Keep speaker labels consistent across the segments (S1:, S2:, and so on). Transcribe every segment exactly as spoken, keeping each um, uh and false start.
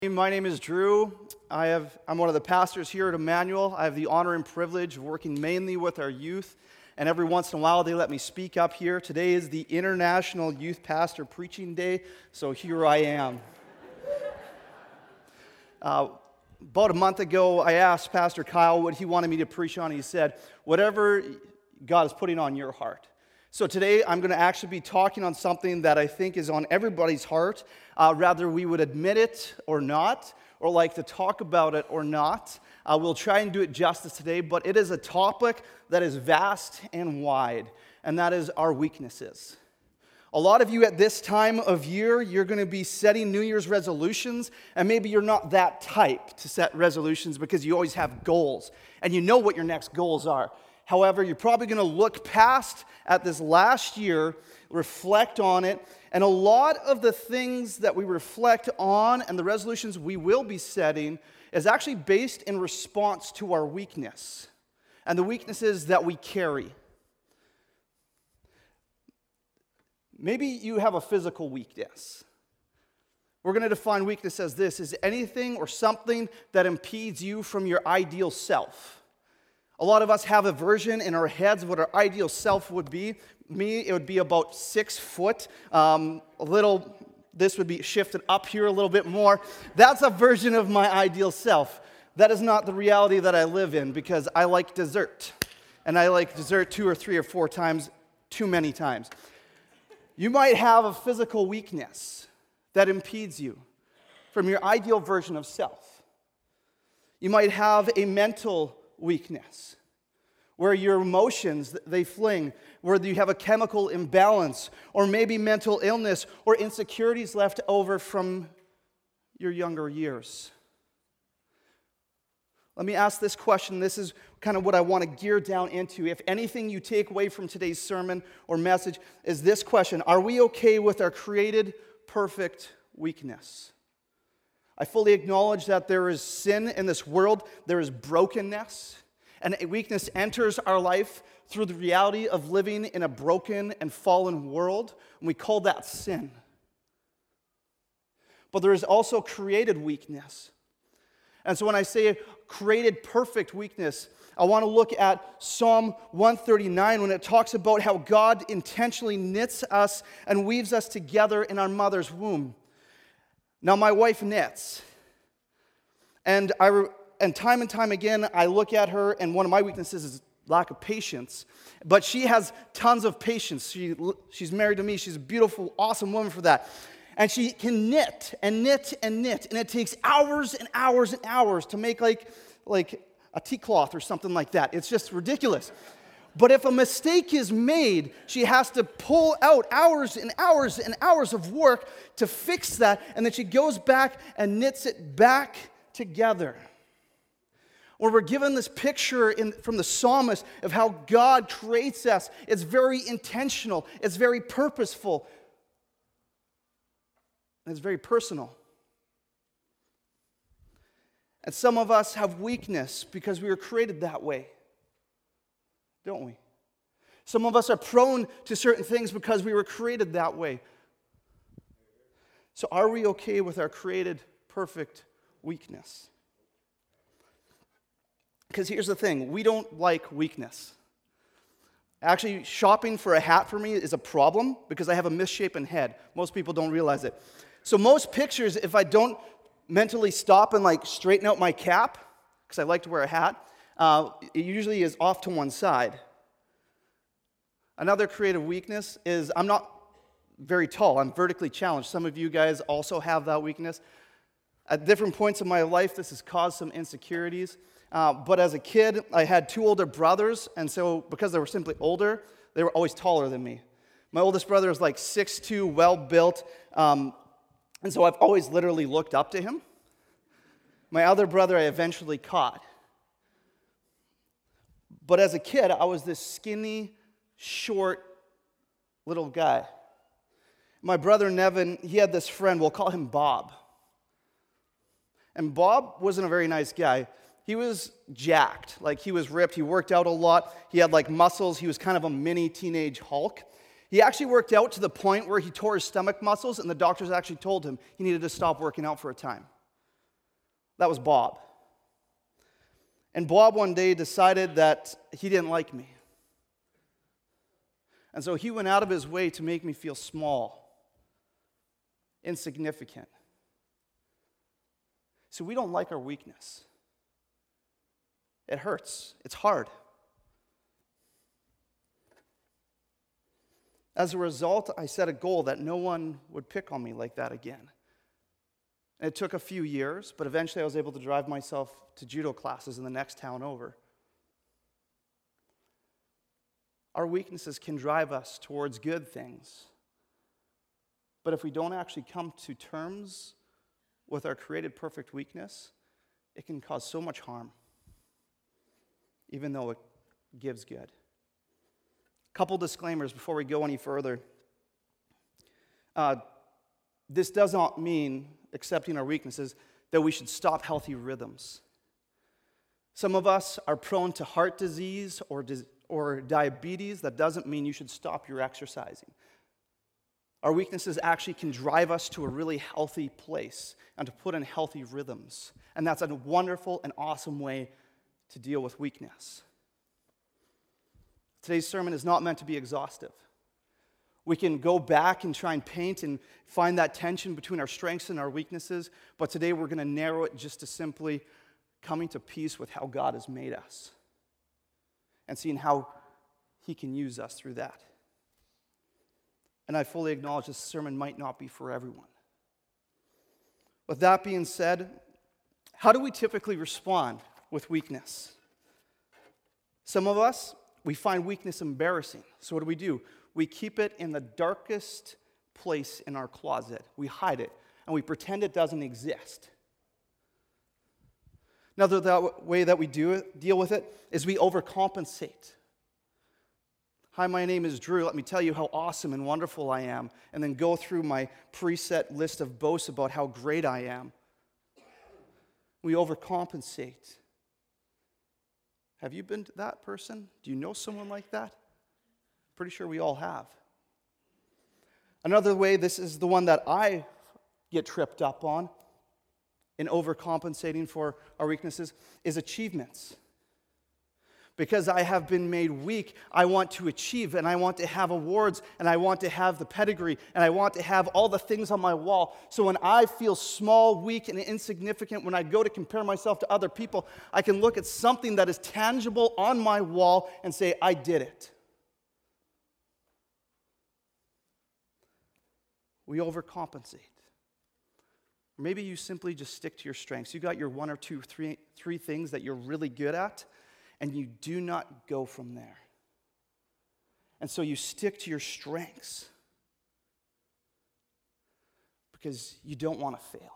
S1: My name is Drew. I have, I'm one of the pastors here at Emmanuel. I have the honor and privilege of working mainly with our youth, and every once in a while they let me speak up here. Today is the International Youth Pastor Preaching Day, so here I am. uh, about a month ago, I asked Pastor Kyle what he wanted me to preach on. He said, whatever God is putting on your heart. So today I'm going to actually be talking on something that I think is on everybody's heart, uh, rather we would admit it or not, or like to talk about it or not. Uh, we'll try and do it justice today, but it is a topic that is vast and wide, and that is our weaknesses. A lot of you at this time of year, you're going to be setting New Year's resolutions, and maybe you're not that type to set resolutions because you always have goals, and you know what your next goals are. However, you're probably going to look past at this last year, reflect on it, and a lot of the things that we reflect on and the resolutions we will be setting is actually based in response to our weakness and the weaknesses that we carry. Maybe you have a physical weakness. We're going to define weakness as this: is anything or something that impedes you from your ideal self. A lot of us have a version in our heads of what our ideal self would be. Me, it would be about six foot. Um, a little, this would be shifted up here a little bit more. That's a version of my ideal self. That is not the reality that I live in because I like dessert. And I like dessert two or three or four times, too many times. You might have a physical weakness that impedes you from your ideal version of self. You might have a mental weakness, where your emotions, they fling, where you have a chemical imbalance, or maybe mental illness, or insecurities left over from your younger years. Let me ask this question. This is kind of what I want to gear down into. If anything you take away from today's sermon or message is this question: are we okay with our created, perfect weakness? I fully acknowledge that there is sin in this world, there is brokenness, and a weakness enters our life through the reality of living in a broken and fallen world, and we call that sin. But there is also created weakness. And so when I say created perfect weakness, I want to look at Psalm one thirty-nine when it talks about how God intentionally knits us and weaves us together in our mother's womb. Now, my wife knits, and I and time and time again, I look at her, and one of my weaknesses is lack of patience. But she has tons of patience. She she's married to me. She's a beautiful, awesome woman for that, and she can knit and knit and knit, and it takes hours and hours and hours to make like like a tea cloth or something like that. It's just ridiculous. But if a mistake is made, she has to pull out hours and hours and hours of work to fix that, and then she goes back and knits it back together. Or we're given this picture in, from the psalmist of how God creates us. It's very intentional. It's very purposeful. And it's very personal. And some of us have weakness because we were created that way. Don't we? Some of us are prone to certain things because we were created that way. So are we okay with our created perfect weakness? Because here's the thing, we don't like weakness. Actually, shopping for a hat for me is a problem because I have a misshapen head. Most people don't realize it. So most pictures, if I don't mentally stop and like straighten out my cap, because I like to wear a hat, Uh, it usually is off to one side. Another creative weakness is I'm not very tall. I'm vertically challenged. Some of you guys also have that weakness. At different points in my life, this has caused some insecurities. Uh, but as a kid, I had two older brothers, and so because they were simply older, they were always taller than me. My oldest brother is like six foot two, well-built, um, and so I've always literally looked up to him. My other brother I eventually caught. But as a kid, I was this skinny, short, little guy. My brother Nevin, he had this friend, we'll call him Bob. And Bob wasn't a very nice guy. He was jacked, like he was ripped. He worked out a lot. He had like muscles. He was kind of a mini teenage Hulk. He actually worked out to the point where he tore his stomach muscles, and the doctors actually told him he needed to stop working out for a time. That was Bob. And Bob one day decided that he didn't like me. And so he went out of his way to make me feel small, insignificant. So we don't like our weakness. It hurts. It's hard. As a result, I set a goal that no one would pick on me like that again. And it took a few years, but eventually I was able to drive myself to judo classes in the next town over. Our weaknesses can drive us towards good things. But if we don't actually come to terms with our created perfect weakness, it can cause so much harm, even though it gives good. A couple disclaimers before we go any further. Uh, this does not mean, accepting our weaknesses, that we should stop healthy rhythms. Some of us are prone to heart disease or, dis- or diabetes. That doesn't mean you should stop your exercising. Our weaknesses actually can drive us to a really healthy place and to put in healthy rhythms. And that's a wonderful and awesome way to deal with weakness. Today's sermon is not meant to be exhaustive. We can go back and try and paint and find that tension between our strengths and our weaknesses, but today we're going to narrow it just to simply coming to peace with how God has made us and seeing how He can use us through that. And I fully acknowledge this sermon might not be for everyone. With that being said, how do we typically respond with weakness? Some of us, we find weakness embarrassing. So what do we do? We keep it in the darkest place in our closet. We hide it, and we pretend it doesn't exist. Another that way that we do it, deal with it is we overcompensate. Hi, my name is Drew. Let me tell you how awesome and wonderful I am, and then go through my preset list of boasts about how great I am. We overcompensate. Have you been that person? Do you know someone like that? Pretty sure we all have. Another way, this is the one that I get tripped up on in overcompensating for our weaknesses, is achievements. Because I have been made weak, I want to achieve, and I want to have awards, and I want to have the pedigree, and I want to have all the things on my wall. So when I feel small, weak, and insignificant, when I go to compare myself to other people, I can look at something that is tangible on my wall and say, I did it. We overcompensate. Or maybe you simply just stick to your strengths. You got your one or two, three, three things that you're really good at, and you do not go from there. And so you stick to your strengths because you don't want to fail.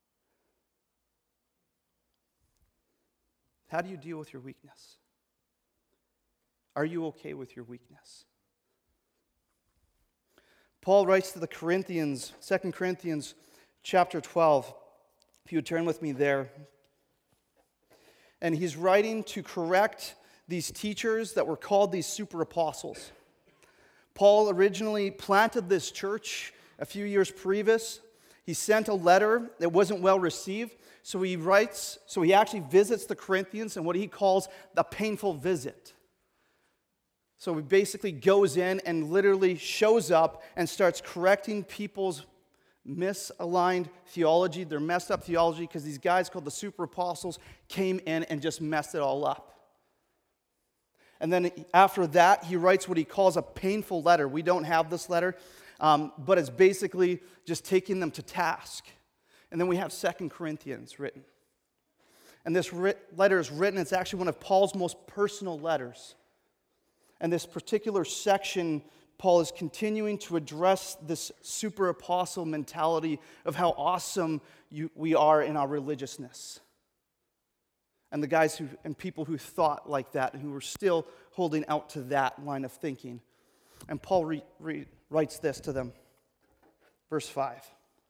S1: How do you deal with your weakness? Are you okay with your weakness? Paul writes to the Corinthians, Second Corinthians chapter twelve. If you would turn with me there. And he's writing to correct these teachers that were called these super apostles. Paul originally planted this church a few years previous. He sent a letter that wasn't well received. So he writes, so he actually visits the Corinthians in what he calls the painful visit. So he basically goes in and literally shows up and starts correcting people's misaligned theology, their messed up theology, because these guys called the super apostles came in and just messed it all up. And then after that, he writes what he calls a painful letter. We don't have this letter, um, but it's basically just taking them to task. And then we have Second Corinthians written. And this writ- letter is written, it's actually one of Paul's most personal letters. And this particular section, Paul is continuing to address this super apostle mentality of how awesome you, we are in our religiousness. And the guys who and people who thought like that and who were still holding out to that line of thinking. And Paul re, re, writes this to them. Verse five.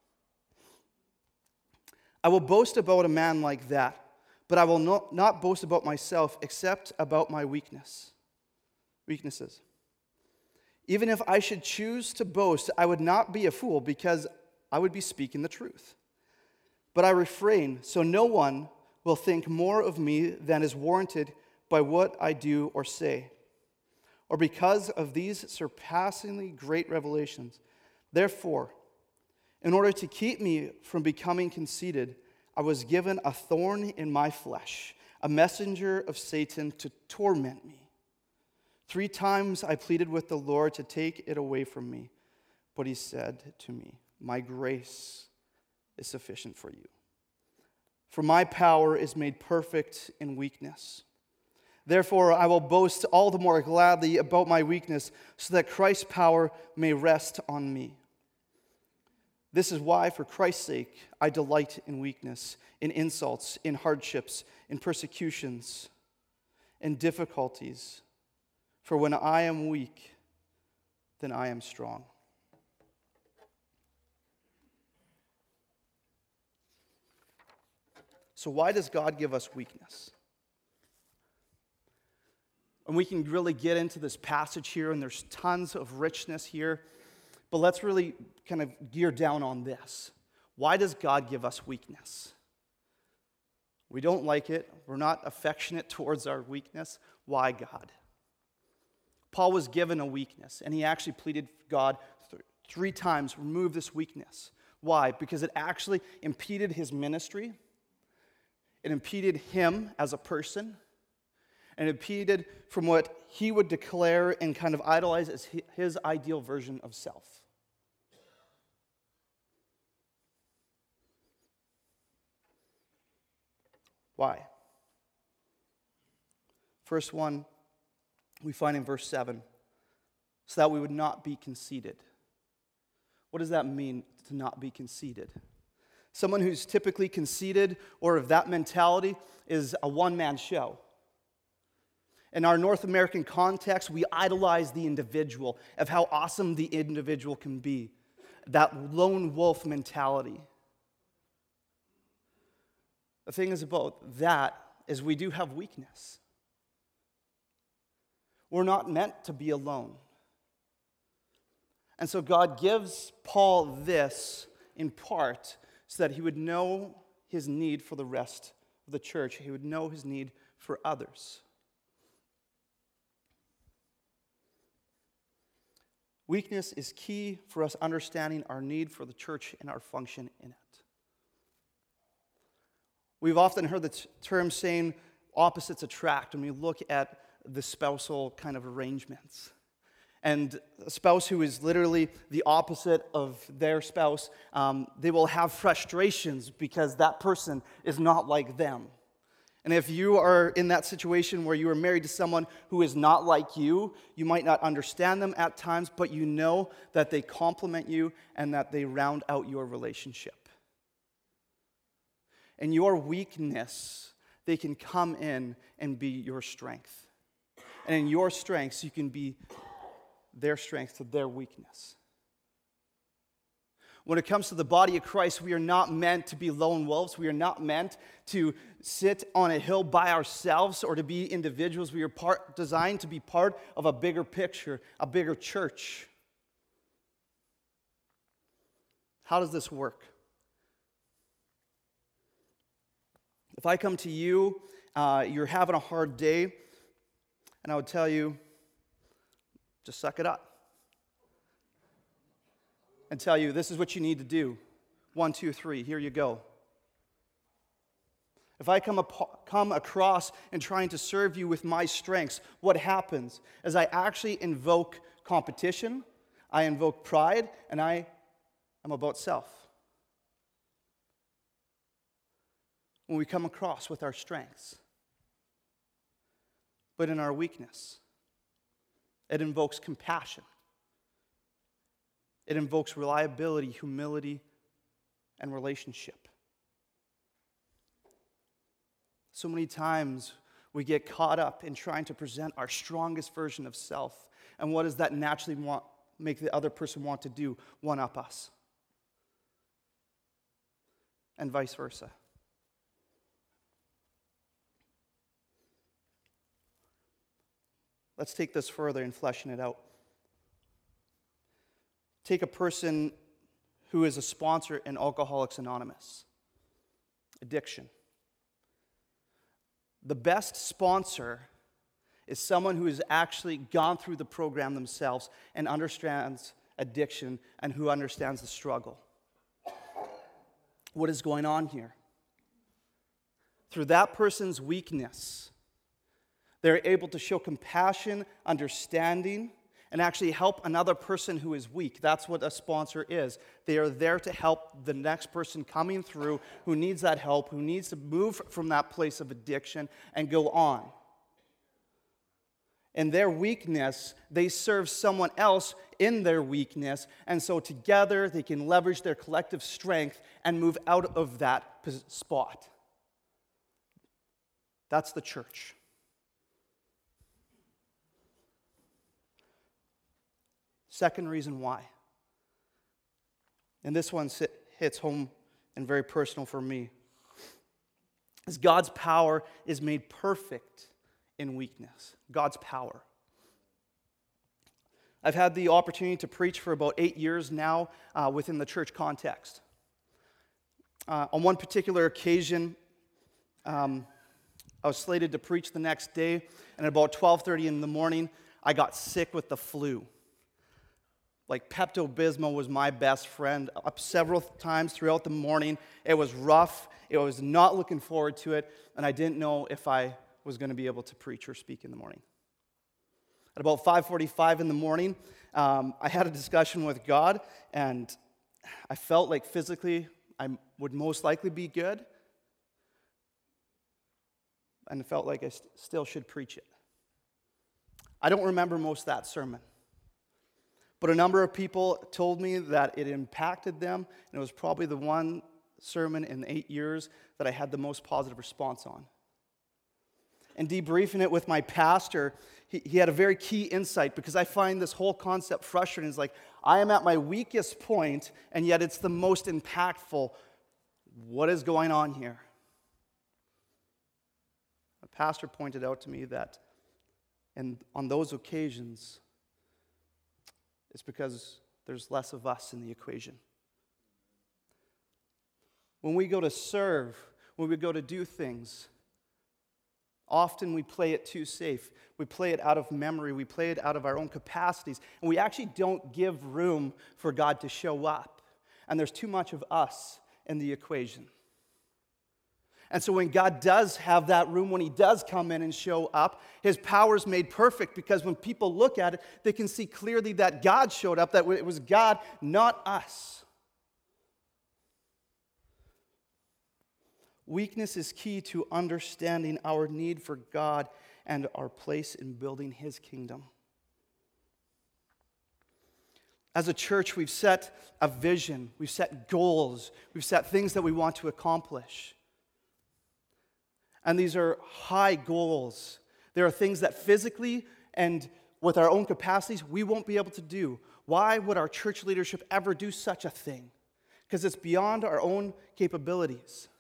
S1: I will boast about a man like that, but I will not, not boast about myself except about my weakness. Weaknesses. Even if I should choose to boast, I would not be a fool because I would be speaking the truth. But I refrain, so no one will think more of me than is warranted by what I do or say, or because of these surpassingly great revelations. Therefore, in order to keep me from becoming conceited, I was given a thorn in my flesh, a messenger of Satan to torment me. Three times I pleaded with the Lord to take it away from me, but he said to me, my grace is sufficient for you. For my power is made perfect in weakness. Therefore, I will boast all the more gladly about my weakness, so that Christ's power may rest on me. This is why, for Christ's sake, I delight in weakness, in insults, in hardships, in persecutions, in difficulties. For when I am weak, then I am strong. So why does God give us weakness? And we can really get into this passage here, and there's tons of richness here. But let's really kind of gear down on this. Why does God give us weakness? We don't like it. We're not affectionate towards our weakness. Why, God? Paul was given a weakness, and he actually pleaded God th- three times, remove this weakness. Why? Because it actually impeded his ministry. It impeded him as a person, and it impeded from what he would declare and kind of idolize as his ideal version of self. Why? First one we find in verse seven, so that we would not be conceited. What does that mean, to not be conceited? Someone who's typically conceited or of that mentality is a one-man show. In our North American context, we idolize the individual, of how awesome the individual can be. That lone wolf mentality. The thing is about that is we do have weakness. We're not meant to be alone. And so God gives Paul this in part so that he would know his need for the rest of the church. He would know his need for others. Weakness is key for us understanding our need for the church and our function in it. We've often heard the t- term saying opposites attract when we look at the spousal kind of arrangements. And a spouse who is literally the opposite of their spouse, um, they will have frustrations because that person is not like them. And if you are in that situation where you are married to someone who is not like you, you might not understand them at times, but you know that they complement you and that they round out your relationship. In your weakness, they can come in and be your strength. And in your strengths, you can be their strength to their weakness. When it comes to the body of Christ, we are not meant to be lone wolves. We are not meant to sit on a hill by ourselves or to be individuals. We are part, designed to be part of a bigger picture, a bigger church. How does this work? If I come to you, uh, you're having a hard day, and I would tell you, just suck it up. And tell you, this is what you need to do. One, two, three, here you go. If I come, ap- come across and trying to serve you with my strengths, what happens is I actually invoke competition, I invoke pride, and I am about self. When we come across with our strengths. But in our weakness, it invokes compassion. It invokes reliability, humility, and relationship. So many times we get caught up in trying to present our strongest version of self. And what does that naturally want, make the other person want to do? One up us. And vice versa. Let's take this further and fleshing it out. Take a person who is a sponsor in Alcoholics Anonymous. Addiction. The best sponsor is someone who has actually gone through the program themselves and understands addiction and who understands the struggle. What is going on here? Through that person's weakness, they're able to show compassion, understanding, and actually help another person who is weak. That's what a sponsor is. They are there to help the next person coming through who needs that help, who needs to move from that place of addiction and go on. In their weakness, they serve someone else in their weakness, and so together they can leverage their collective strength and move out of that spot. That's the church. Second reason why. And this one hits home and very personal for me. Is God's power is made perfect in weakness. God's power. I've had the opportunity to preach for about eight years now uh, within the church context. Uh, on one particular occasion, um, I was slated to preach the next day, and at about twelve thirty in the morning, I got sick with the flu. Like Pepto-Bismol was my best friend. Up several times throughout the morning. It was rough. I was not looking forward to it, and I didn't know if I was going to be able to preach or speak in the morning. At about five forty-five in the morning, um, I had a discussion with God, and I felt like physically I would most likely be good, and it felt like I st- still should preach it. I don't remember most of that sermon. But a number of people told me that it impacted them, and it was probably the one sermon in eight years that I had the most positive response on. And debriefing it with my pastor, he, he had a very key insight, because I find this whole concept frustrating. It's like, I am at my weakest point, and yet it's the most impactful. What is going on here? The pastor pointed out to me that and on those occasions, it's because there's less of us in the equation. When we go to serve, when we go to do things, often we play it too safe. We play it out of memory. We play it out of our own capacities. And we actually don't give room for God to show up. And there's too much of us in the equation. And so when God does have that room, when he does come in and show up, his power is made perfect, because when people look at it, they can see clearly that God showed up, that it was God, not us. Weakness is key to understanding our need for God and our place in building his kingdom. As a church, we've set a vision, we've set goals, we've set things that we want to accomplish. And these are high goals. There are things that physically and with our own capacities we won't be able to do. Why would our church leadership ever do such a thing? Because it's beyond our own capabilities.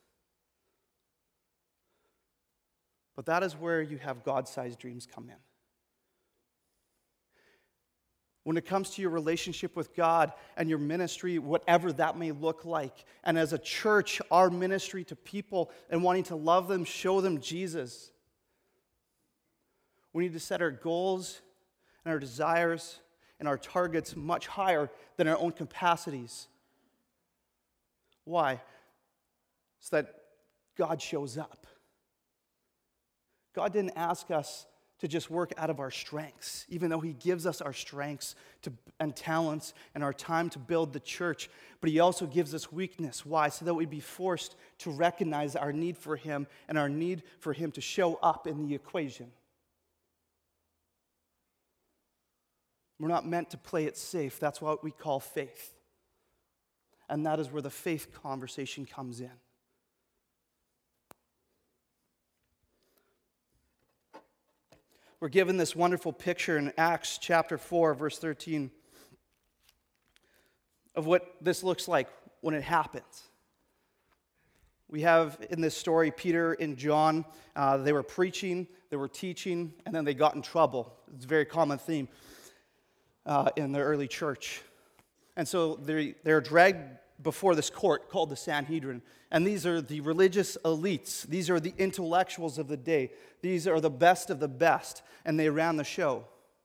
S1: But that is where you have God-sized dreams come in. When it comes to your relationship with God and your ministry, whatever that may look like, and as a church, our ministry to people and wanting to love them, show them Jesus, we need to set our goals and our desires and our targets much higher than our own capacities. Why? So that God shows up. God didn't ask us to just work out of our strengths, even though he gives us our strengths to, and talents and our time to build the church. But he also gives us weakness. Why? So that we'd be forced to recognize our need for him and our need for him to show up in the equation. We're not meant to play it safe. That's what we call faith. And that is where the faith conversation comes in. We're given this wonderful picture in Acts chapter four, verse thirteen, of what this looks like when it happens. We have in this story Peter and John. Uh, they were preaching, they were teaching, and then they got in trouble. It's a very common theme uh, in the early church. And so they're, they're dragged before this court called the Sanhedrin. And these are the religious elites. These are the intellectuals of the day. These are the best of the best. And they ran the show.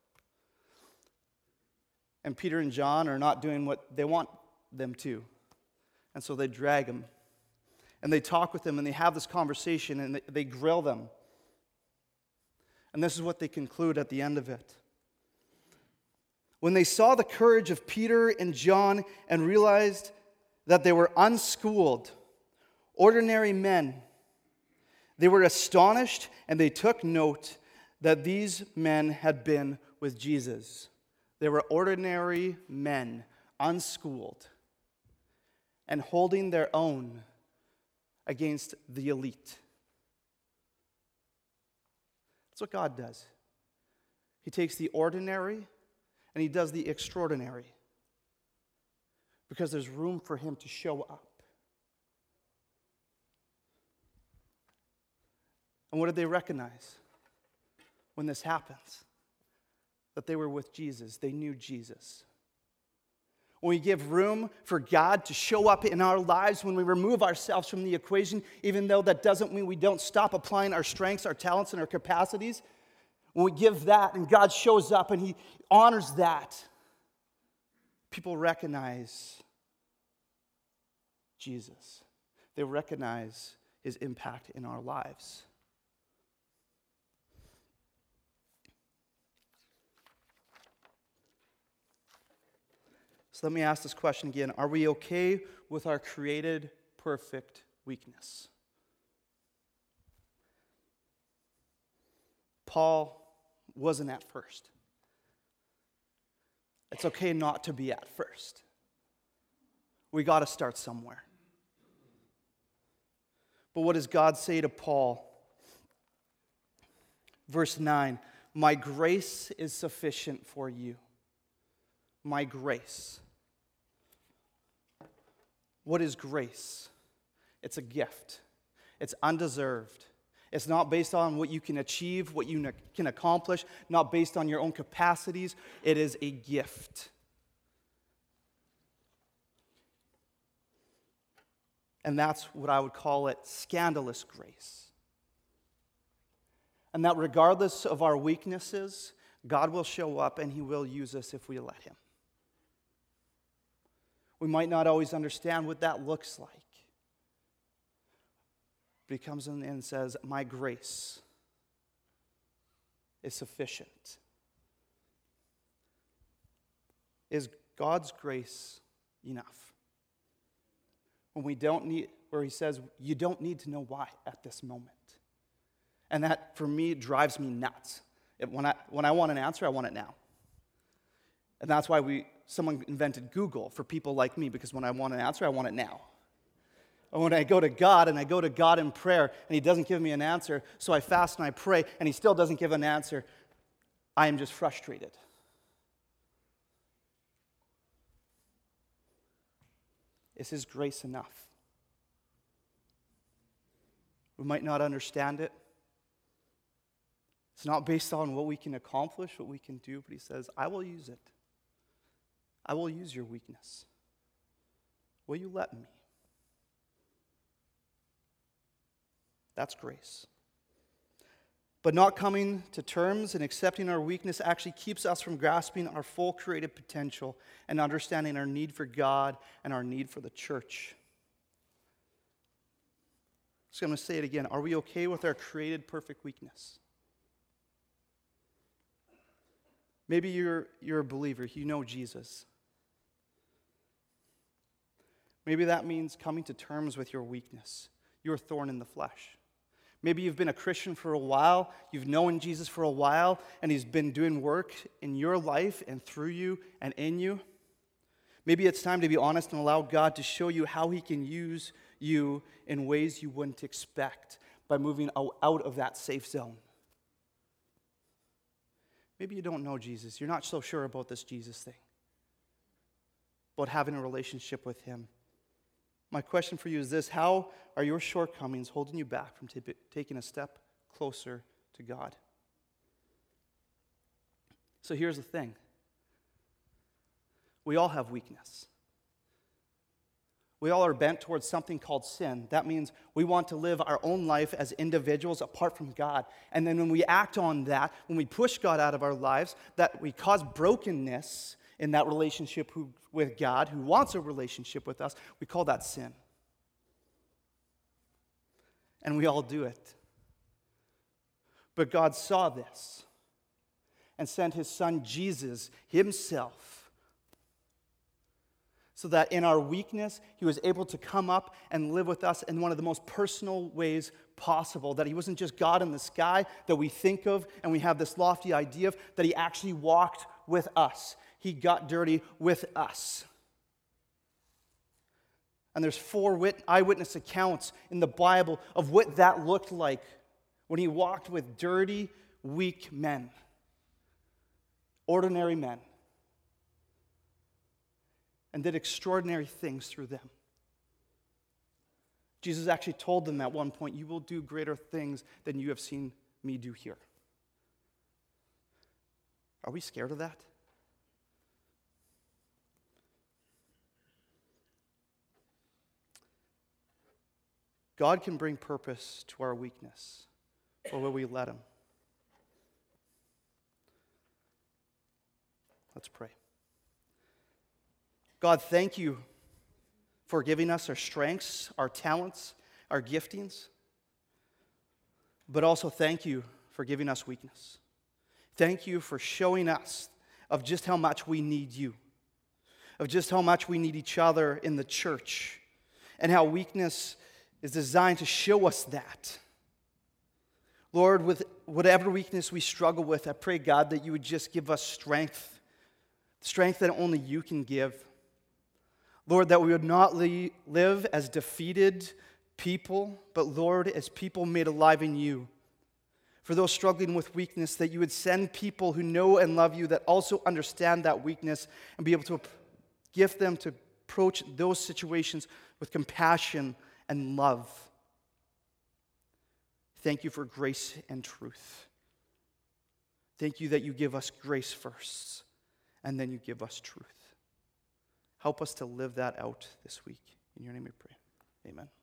S1: And Peter and John are not doing what they want them to. And so they drag him. And they talk with them, and they have this conversation, and they, they grill them. And this is what they conclude at the end of it. When they saw the courage of Peter and John and realized that they were unschooled, ordinary men, they were astonished, and they took note that these men had been with Jesus. They were ordinary men, unschooled, and holding their own against the elite. That's what God does. He takes the ordinary and he does the extraordinary because there's room for him to show up. And what did they recognize when this happens? That they were with Jesus. They knew Jesus. When we give room for God to show up in our lives, when we remove ourselves from the equation, even though that doesn't mean we don't stop applying our strengths, our talents, and our capacities, when we give that and God shows up and he honors that, people recognize Jesus. They recognize his impact in our lives. So let me ask this question again. Are we okay with our created, perfect weakness? Paul wasn't at first. It's okay not to be at first. We got to start somewhere. But what does God say to Paul? Verse nine, my grace is sufficient for you. My grace. What is grace? It's a gift. It's undeserved. It's not based on what you can achieve, what you can accomplish, not based on your own capacities. It is a gift. And that's what I would call it, scandalous grace. And that regardless of our weaknesses, God will show up and he will use us if we let him. We might not always understand what that looks like. But he comes in and says, my grace is sufficient. Is God's grace enough? When we don't need, where he says, you don't need to know why at this moment. And that, for me, drives me nuts. It, when, I, when I want an answer, I want it now. And that's why we someone invented Google for people like me, because when I want an answer, I want it now. And when I go to God, and I go to God in prayer, and he doesn't give me an answer, so I fast and I pray, and he still doesn't give an answer, I am just frustrated. Is his grace enough? We might not understand it. It's not based on what we can accomplish, what we can do, but he says, I will use it. I will use your weakness. Will you let me? That's grace. But not coming to terms and accepting our weakness actually keeps us from grasping our full creative potential and understanding our need for God and our need for the church. So I'm going to say it again. Are we okay with our created perfect weakness? Maybe you're, you're a believer. You know Jesus. Maybe that means coming to terms with your weakness, your thorn in the flesh. Maybe you've been a Christian for a while, you've known Jesus for a while, and he's been doing work in your life and through you and in you. Maybe it's time to be honest and allow God to show you how he can use you in ways you wouldn't expect by moving out of that safe zone. Maybe you don't know Jesus. You're not so sure about this Jesus thing, about having a relationship with him. My question for you is this: how are your shortcomings holding you back from t- taking a step closer to God? So here's the thing. We all have weakness. we all are bent towards something called sin. That means we want to live our own life as individuals apart from God. And then when we act on that, when we push God out of our lives, that we cause brokenness in that relationship who, with God, who wants a relationship with us, we call that sin. And we all do it. But God saw this and sent his son Jesus himself, so that in our weakness, he was able to come up and live with us in one of the most personal ways possible. That he wasn't just God in the sky that we think of and we have this lofty idea of, that he actually walked with us. He got dirty with us. And there's four wit- eyewitness accounts in the Bible of what that looked like when he walked with dirty, weak men. Ordinary men. And did extraordinary things through them. Jesus actually told them at one point, you will do greater things than you have seen me do here. Are we scared of that? God can bring purpose to our weakness, or will we let him? Let's pray. God, thank you for giving us our strengths, our talents, our giftings, but also thank you for giving us weakness. Thank you for showing us of just how much we need you, of just how much we need each other in the church, and how weakness is designed to show us that. Lord, with whatever weakness we struggle with, I pray, God, that you would just give us strength, strength that only you can give. Lord, that we would not li- live as defeated people, but Lord, as people made alive in you. For those struggling with weakness, that you would send people who know and love you, that also understand that weakness, and be able to gift them to approach those situations with compassion and love. Thank you for grace and truth. Thank you that you give us grace first, and then you give us truth. Help us to live that out this week. In your name we pray. Amen.